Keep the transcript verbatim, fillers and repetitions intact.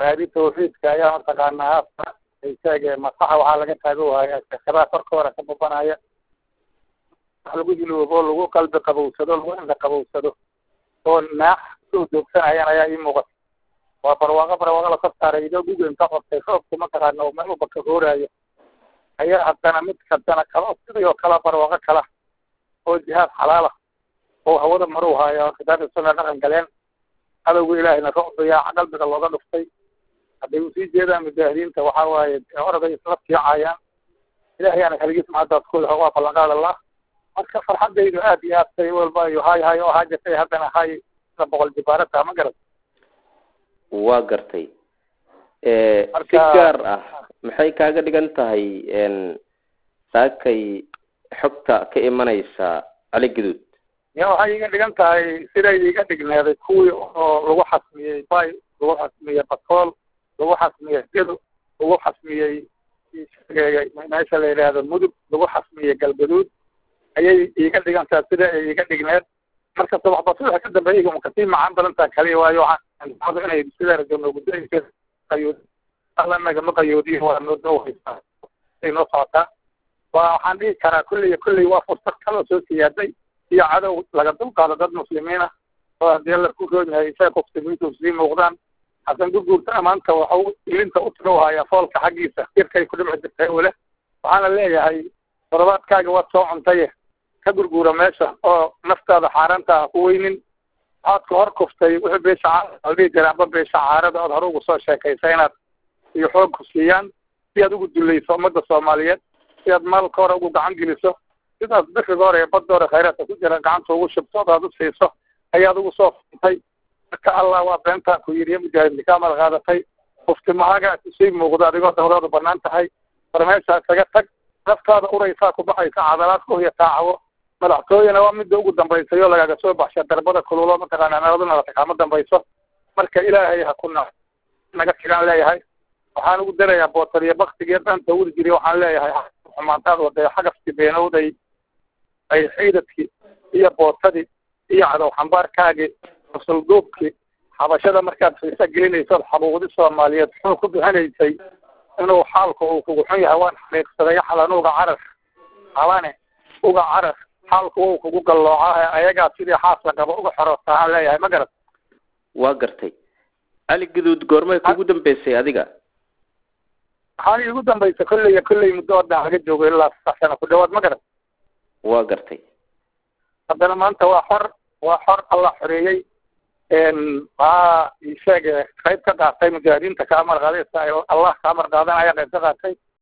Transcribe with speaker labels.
Speaker 1: raadi tawxiidka ayaa mataqaanaa isaga masaxa waxaa laga taago waaya shaqada korkooda ka babanaya wax lagu hiloobo lagu qalbi qabowsado lagu indha qabowsado oo naax soo joogsanayaan ayaa ii muuqata waa barwaaqo barwaaqo la saaray idoo gugu inta qabtay roobku mataqaana oo meel walba ka hooraayo ayaa haddana mid kastana kala sidoo kala barwaaqo kala oo jihaad xalaala oo hawada maru haya kitaabka sunna dhaqan galeen adawga ilaahayna roobaya qalbiga looga dhuftay hadday u sii jeedaan mujaahidiinta waxaa waaye orada isla fiicayaan ilaahayana kaligiis mahadadkooda waa ballanqaad allah marka farxadaydu aad iyo aad say walba iyo hay hay oo haajatay haddana hay sida boqol jibaarata ma garat
Speaker 2: waa gartay si gaar ah maxay kaaga dhigan tahay saakay xogta ka imanaysa cali guduud
Speaker 1: ya waxay iga dhigan tahay siday iga dhigneeday kuwii oo lagu xasmiyey bay lagu xasmiyey bakool lagu xasmiyey gedo lagu xasmiyey meesha la yidhaahdo mudug lagu xasmiyey galgaduud ayay iga dhigan tahay sida ay iga dhigneed marka subax basuuxa ka dambeeya iga kasii macaan badan taha kaliya waayo waxaan inay sida rajamogudaqayood alla nagama qayoodiyo waa noo dawhaysaa ay noo socotaa waa waxaan dhihi karaa kulley iyo kulley waa fursad kaloo soo siyaaday iyo cadow laga dulqaado dad muslimiina oo haddii alla ku roon yahay isaga muslimiintu sii muuqdaan hasan gurguurta maanta waxau ilinta u tagow hayaa foolka xaggiisa jirkay ku dhimci jirtay ule waxaana leeyahay toddobaadkaaga waad soo cuntaye ka gurguura meesha oo naftaada xaaraanta ha ku weynin waxaad ka hor kuftay wixii beesha caarada dhihi jira amba beesha caarada ood hore ugu soo sheekaysa inaad iyo xoog ku siiyaan si aad ugu dulayso ummadda soomaaliyeed si aad maalka hore ugu gacan geliso sidaas biriga hore ee badda hore khayraadka ku jira gacanta ugu shubto ood aad u siiso ayaad ugu soo funtay marka allah waa beentaa ku yidhi mujaahidni kaa mal qaadatay kuftimahaga kusii muuqdo adigoo dawladu banaan tahay war meeshaa isaga tag naftaada uraysaa ku baxaysa cadalaad ku hiya taacawo madaxtooyana waa midda ugu dambaysay oo lagaaga soo baxsha darbada kululo mataqaanaa nabaduna kama dambayso marka ilaahay ha ku na naga tigaan leeyahay waxaan ugu darayaa bootaliyo baktigiyo dhanta wuri jiri waxaan leeyahay xumaantaad waday xagafkii beenowday ay ciidadkii iyo bootadii iyo cadow xambaarkaagii usulduubkii xabashada markaad fiisa gelinayso xabuuqdi soomaaliyeed xuu ku bixinaysay inuu xaalku uu kugu xun yahay waan xaqiiqsaday xalan uga carar xalane uga carar xaalku uu kugu gallooca ayagaa sidii xaas la qabo uga xoroosta aan leeyahay ma garat
Speaker 2: waa gartay cali guduud goormay kugu dambeysay adiga
Speaker 1: waxaan igu dambaysay kolley iyo kolley muddo wadan laga joogo ilaa saddex sano ku dhawaad ma garat
Speaker 2: waa gartay
Speaker 1: haddana maanta waa xor waa xor allah xoreeyey maa isheeg qayb ka qaatay mujaahidiinta kaa amar qaadaysa allah ka amar qaadan ayaa qayb ka qaatay